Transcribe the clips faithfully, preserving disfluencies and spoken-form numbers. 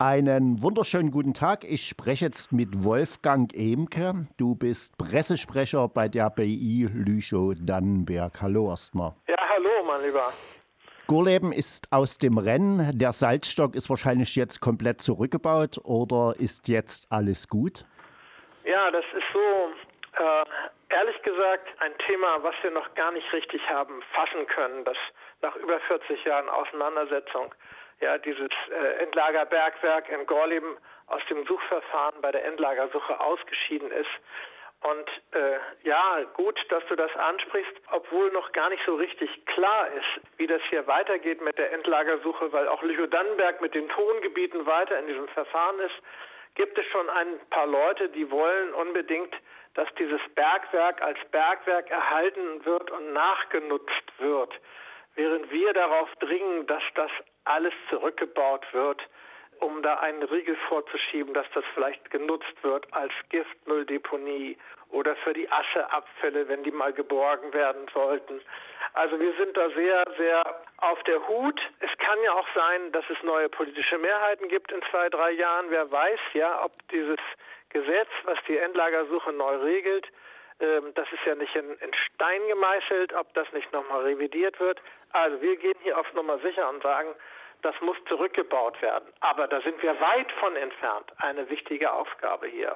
Einen wunderschönen guten Tag. Ich spreche jetzt mit Wolfgang Ehmke. Du bist Pressesprecher bei der B I Lüchow-Dannenberg. Hallo erstmal. Ja, hallo, mein Lieber. Gorleben ist aus dem Rennen. Der Salzstock ist wahrscheinlich jetzt komplett zurückgebaut oder ist jetzt alles gut? Ja, das ist so, äh, ehrlich gesagt, ein Thema, was wir noch gar nicht richtig haben fassen können, dass nach über vierzig Jahren Auseinandersetzung ja dieses äh, Endlagerbergwerk in Gorleben aus dem Suchverfahren bei der Endlagersuche ausgeschieden ist. Und äh, ja, gut, dass du das ansprichst, obwohl noch gar nicht so richtig klar ist, wie das hier weitergeht mit der Endlagersuche, weil auch Lüchow-Dannenberg mit den Tongebieten weiter in diesem Verfahren ist, gibt es schon ein paar Leute, die wollen unbedingt, dass dieses Bergwerk als Bergwerk erhalten wird und nachgenutzt wird, während wir darauf dringen, dass das alles zurückgebaut wird, um da einen Riegel vorzuschieben, dass das vielleicht genutzt wird als Giftmülldeponie oder für die Ascheabfälle, wenn die mal geborgen werden sollten. Also wir sind da sehr, sehr auf der Hut. Es kann ja auch sein, dass es neue politische Mehrheiten gibt in zwei, drei Jahren. Wer weiß, ja, ob dieses Gesetz, was die Endlagersuche neu regelt, ähm, das ist ja nicht in, in Stein gemeißelt, ob das nicht nochmal revidiert wird. Also wir gehen hier auf Nummer sicher und sagen, das muss zurückgebaut werden. Aber da sind wir weit von entfernt. Eine wichtige Aufgabe hier.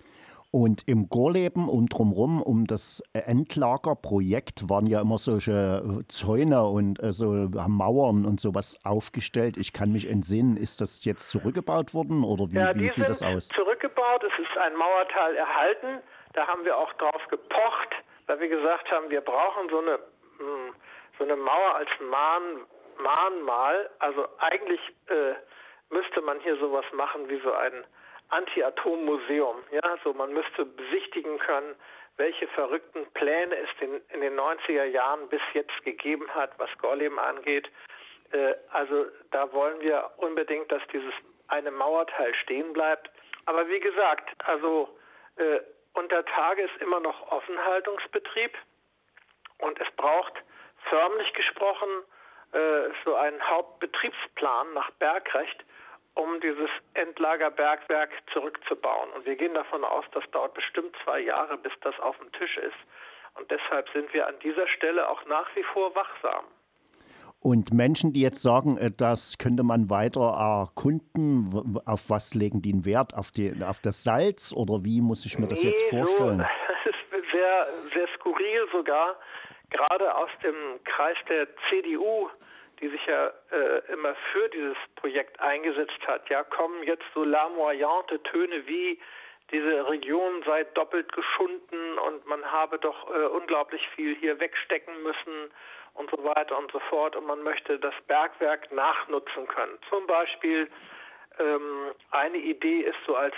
Und im Gorleben und drumherum um das Endlagerprojekt waren ja immer solche Zäune und äh, so Mauern und sowas aufgestellt. Ich kann mich entsinnen, ist das jetzt zurückgebaut worden oder wie, ja, wie sieht das aus? Zurückgebaut, es ist ein Mauerteil erhalten. Da haben wir auch drauf gepocht, weil wir gesagt haben, wir brauchen so eine, so eine Mauer als Mahn, Mahnmal. Also eigentlich äh, müsste man hier sowas machen wie so ein Anti-Atom-Museum. Ja, so man müsste besichtigen können, welche verrückten Pläne es in, in den neunziger Jahren bis jetzt gegeben hat, was Gorleben angeht. Äh, also da wollen wir unbedingt, dass dieses eine Mauerteil stehen bleibt. Aber wie gesagt, also äh, unter Tage ist immer noch Offenhaltungsbetrieb und es braucht förmlich gesprochen äh, so einen Hauptbetriebsplan nach Bergrecht, um dieses Endlagerbergwerk zurückzubauen. Und wir gehen davon aus, das dauert bestimmt zwei Jahre, bis das auf dem Tisch ist. Und deshalb sind wir an dieser Stelle auch nach wie vor wachsam. Und Menschen, die jetzt sagen, das könnte man weiter erkunden, auf was legen die einen Wert? Auf, die, auf das Salz oder wie muss ich mir das nee, jetzt vorstellen? So, das ist sehr, sehr skurril sogar, gerade aus dem Kreis der C D U, die sich ja äh, immer für dieses Projekt eingesetzt hat. Ja, kommen jetzt so larmoyante Töne wie, diese Region sei doppelt geschunden und man habe doch äh, unglaublich viel hier wegstecken müssen und so weiter und so fort. Und man möchte das Bergwerk nachnutzen können. Zum Beispiel ähm, eine Idee ist so als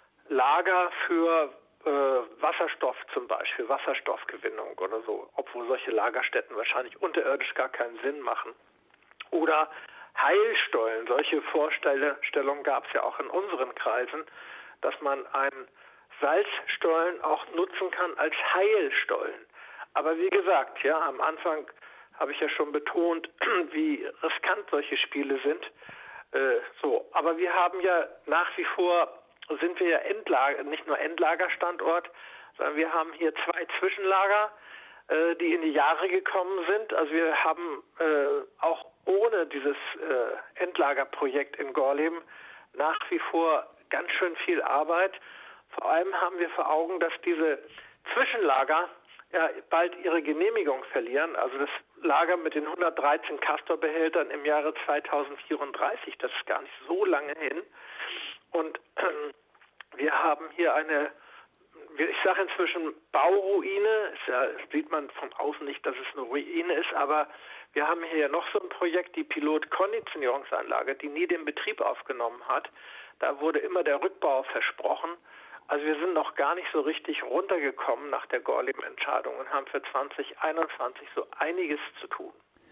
Lager für äh, Wasserstoff zum Beispiel, Wasserstoffgewinnung oder so, obwohl solche Lagerstätten wahrscheinlich unterirdisch gar keinen Sinn machen. Oder Heilstollen. Solche Vorstellungen gab es ja auch in unseren Kreisen, dass man einen Salzstollen auch nutzen kann als Heilstollen. Aber wie gesagt, ja, am Anfang habe ich ja schon betont, wie riskant solche Spiele sind. Äh, so, aber wir haben ja nach wie vor, sind wir ja Endlager, nicht nur Endlagerstandort, sondern wir haben hier zwei Zwischenlager, äh, die in die Jahre gekommen sind. Also wir haben äh, auch ohne dieses äh, Endlagerprojekt in Gorleben nach wie vor ganz schön viel Arbeit. Vor allem haben wir vor Augen, dass diese Zwischenlager ja bald ihre Genehmigung verlieren. Also das Lager mit den hundertdreizehn Castor-Behältern im Jahre zweitausendvierunddreißig, das ist gar nicht so lange hin. Und äh, wir haben hier eine, ich sage inzwischen Bauruine, ist ja, sieht man von außen nicht, dass es eine Ruine ist, aber wir haben hier noch so ein Projekt, die Pilot-Konditionierungsanlage, die nie den Betrieb aufgenommen hat. Da wurde immer der Rückbau versprochen. Also wir sind noch gar nicht so richtig runtergekommen nach der Gorleben-Entscheidung und haben für zwanzig einundzwanzig so einiges zu tun.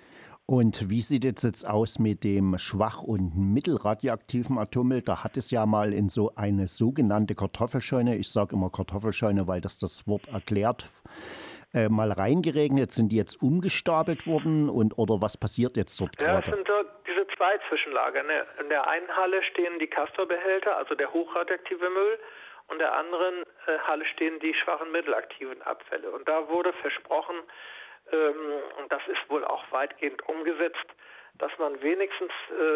Und wie sieht es jetzt aus mit dem schwach- und mittelradioaktiven Atommüll? Da hat es ja mal in so eine sogenannte Kartoffelscheune, ich sage immer Kartoffelscheune, weil das das Wort erklärt, äh, mal reingeregnet. Sind die jetzt umgestapelt worden und oder was passiert jetzt dort ja, gerade? Das sind so diese zwei Zwischenlager. In der einen Halle stehen die Castor-Behälter, also der hochradioaktive Müll, und in der anderen äh, Halle stehen die schwachen mittelaktiven Abfälle. Und da wurde versprochen, ähm, und das ist wohl auch weitgehend umgesetzt, dass man wenigstens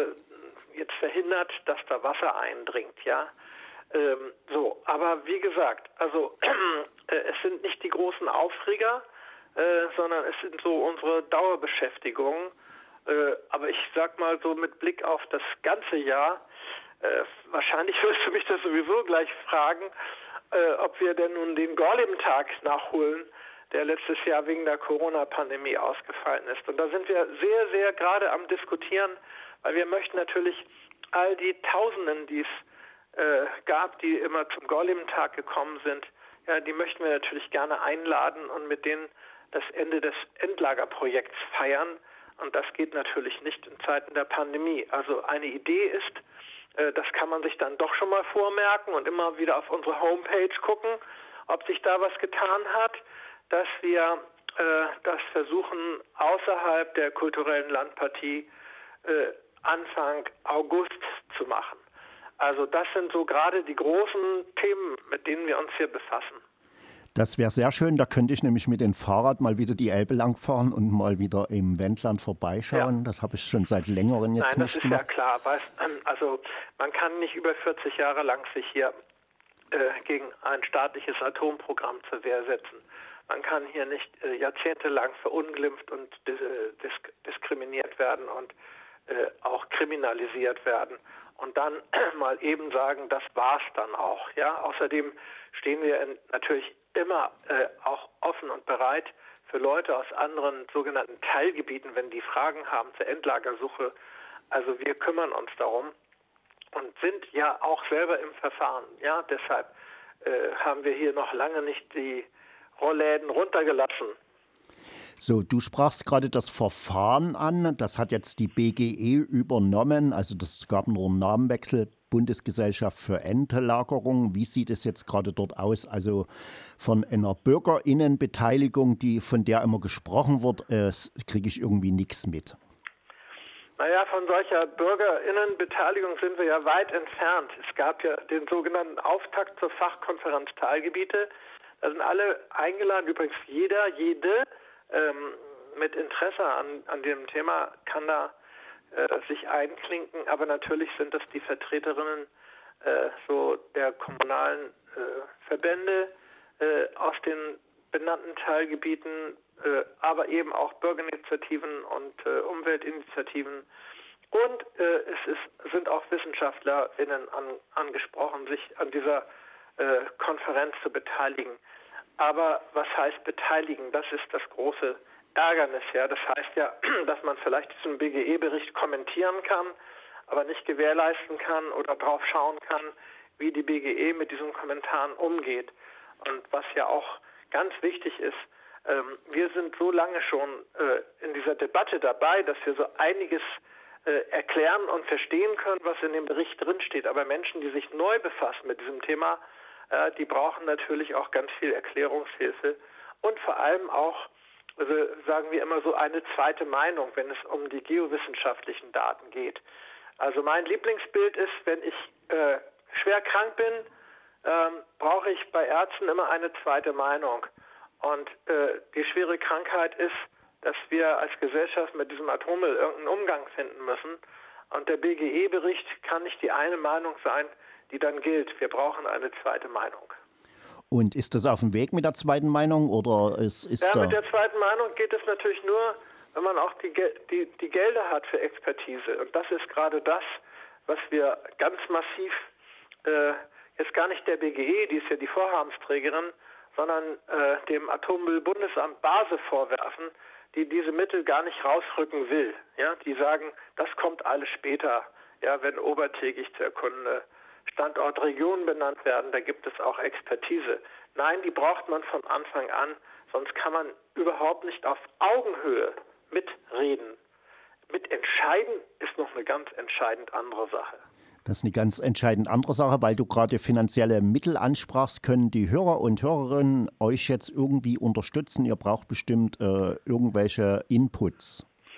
äh, jetzt verhindert, dass da Wasser eindringt, ja. Ähm, so, aber wie gesagt, also äh, es sind nicht die großen Aufreger, äh, sondern es sind so unsere Dauerbeschäftigungen. Äh, aber ich sag mal so mit Blick auf das ganze Jahr, äh, wahrscheinlich wirst du mich das sowieso gleich fragen, äh, ob wir denn nun den Gorleben-Tag nachholen, der letztes Jahr wegen der Corona-Pandemie ausgefallen ist. Und da sind wir sehr, sehr gerade am Diskutieren, weil wir möchten natürlich all die Tausenden, die es äh, gab, die immer zum Gorleben-Tag gekommen sind, ja, die möchten wir natürlich gerne einladen und mit denen das Ende des Endlagerprojekts feiern. Und das geht natürlich nicht in Zeiten der Pandemie. Also eine Idee ist, äh, das kann man sich dann doch schon mal vormerken und immer wieder auf unsere Homepage gucken, ob sich da was getan hat, dass wir äh, das versuchen, außerhalb der kulturellen Landpartie äh, Anfang August zu machen. Also das sind so gerade die großen Themen, mit denen wir uns hier befassen. Das wäre sehr schön, da könnte ich nämlich mit dem Fahrrad mal wieder die Elbe langfahren und mal wieder im Wendland vorbeischauen. Ja. Das habe ich schon seit längerem jetzt Nein, nicht gemacht. Das ist ja klar. Weißt, also man kann nicht über vierzig Jahre lang sich hier äh, gegen ein staatliches Atomprogramm zur Wehr setzen. Man kann hier nicht äh, jahrzehntelang verunglimpft und dis disk diskriminiert werden und äh, auch kriminalisiert werden und dann äh, mal eben sagen, das war's dann auch. Ja? Außerdem stehen wir in, natürlich immer äh, auch offen und bereit für Leute aus anderen sogenannten Teilgebieten, wenn die Fragen haben zur Endlagersuche. Also wir kümmern uns darum und sind ja auch selber im Verfahren. Ja, deshalb äh, haben wir hier noch lange nicht die Rollläden runtergelassen. So, du sprachst gerade das Verfahren an. Das hat jetzt die B G E übernommen. Also das gab nur einen Namenwechsel. Bundesgesellschaft für Endlagerung. Wie sieht es jetzt gerade dort aus? Also von einer BürgerInnenbeteiligung, die, von der immer gesprochen wird, äh, kriege ich irgendwie nichts mit. Naja, von solcher BürgerInnenbeteiligung sind wir ja weit entfernt. Es gab ja den sogenannten Auftakt zur Fachkonferenz Teilgebiete. Da sind alle eingeladen, übrigens jeder, jede ähm, mit Interesse an, an dem Thema kann da äh, sich einklinken. Aber natürlich sind das die Vertreterinnen äh, so der kommunalen äh, Verbände äh, aus den benannten Teilgebieten, äh, aber eben auch Bürgerinitiativen und äh, Umweltinitiativen. Und äh, es ist, sind auch WissenschaftlerInnen an, angesprochen, sich an dieser äh, Konferenz zu beteiligen. Aber was heißt beteiligen? Das ist das große Ärgernis. Ja. Das heißt ja, dass man vielleicht diesen B G E-Bericht kommentieren kann, aber nicht gewährleisten kann oder drauf schauen kann, wie die B G E mit diesen Kommentaren umgeht. Und was ja auch ganz wichtig ist, ähm, wir sind so lange schon äh, in dieser Debatte dabei, dass wir so einiges äh, erklären und verstehen können, was in dem Bericht drinsteht. Aber Menschen, die sich neu befassen mit diesem Thema, äh, die brauchen natürlich auch ganz viel Erklärungshilfe und vor allem auch, also sagen wir immer so, eine zweite Meinung, wenn es um die geowissenschaftlichen Daten geht. Also mein Lieblingsbild ist, wenn ich äh, schwer krank bin, ähm, brauche ich bei Ärzten immer eine zweite Meinung. Und äh, die schwere Krankheit ist, dass wir als Gesellschaft mit diesem Atommüll irgendeinen Umgang finden müssen. Und der B G E-Bericht kann nicht die eine Meinung sein, die dann gilt. Wir brauchen eine zweite Meinung. Und ist das auf dem Weg mit der zweiten Meinung? Oder ist, ist ja, da mit der zweiten Meinung geht es natürlich nur, wenn man auch die, die, die Gelder hat für Expertise. Und das ist gerade das, was wir ganz massiv, äh, jetzt gar nicht der B G E, die ist ja die Vorhabensträgerin, sondern äh, dem Atommüllbundesamt BASE vorwerfen, die diese Mittel gar nicht rausrücken will. Ja, die sagen, das kommt alles später, ja, wenn obertägig zu erkundende Standort Regionen benannt werden, da gibt es auch Expertise. Nein, die braucht man von Anfang an, sonst kann man überhaupt nicht auf Augenhöhe mitreden. Mitentscheiden ist noch eine ganz entscheidend andere Sache. Das ist eine ganz entscheidend andere Sache, weil du gerade finanzielle Mittel ansprachst. Können die Hörer und Hörerinnen euch jetzt irgendwie unterstützen? Ihr braucht bestimmt äh, irgendwelche Inputs.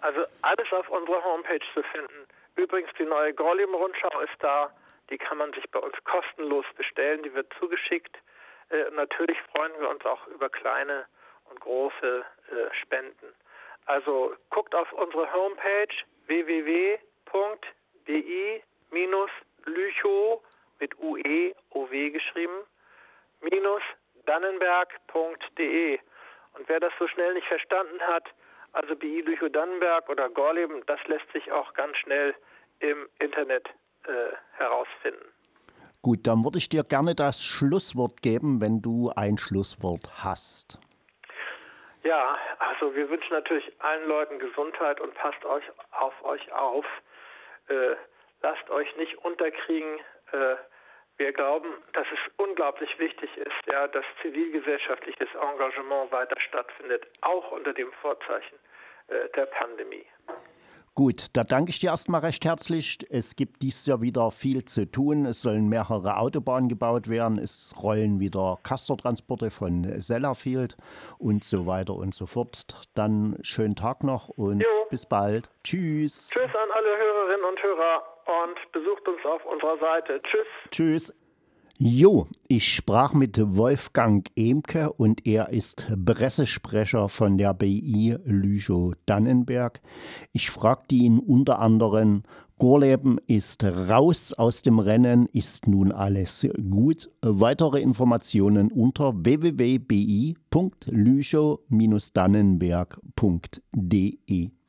Also alles auf unserer Homepage zu finden. Übrigens, die neue Gorleben-Rundschau ist da. Die kann man sich bei uns kostenlos bestellen. Die wird zugeschickt. Äh, natürlich freuen wir uns auch über kleine und große äh, Spenden. Also guckt auf unsere Homepage w w w punkt d i Lüchow mit U E, O W geschrieben, minus dannenberg punkt d e. Und wer das so schnell nicht verstanden hat, also B I Lüchow-Dannenberg oder Gorleben, das lässt sich auch ganz schnell im Internet äh, herausfinden. Gut, dann würde ich dir gerne das Schlusswort geben, wenn du ein Schlusswort hast. Ja, also wir wünschen natürlich allen Leuten Gesundheit und passt euch auf euch auf. Äh, lasst euch nicht unterkriegen. Äh, wir glauben, dass es unglaublich wichtig ist, ja, dass zivilgesellschaftliches Engagement weiter stattfindet, auch unter dem Vorzeichen äh, der Pandemie. Gut, da danke ich dir erstmal recht herzlich. Es gibt dieses Jahr wieder viel zu tun. Es sollen mehrere Autobahnen gebaut werden. Es rollen wieder Castortransporte von Sellafield und so weiter und so fort. Dann schönen Tag noch und jo. Bis bald. Tschüss. Tschüss an alle Hörerinnen und Hörer und besucht uns auf unserer Seite. Tschüss. Tschüss. Jo, ich sprach mit Wolfgang Ehmke und er ist Pressesprecher von der B I Lüchow-Dannenberg. Ich fragte ihn unter anderem, Gorleben ist raus aus dem Rennen, ist nun alles gut? Weitere Informationen unter w w w punkt b i punkt lüchow Bindestrich dannenberg punkt d e.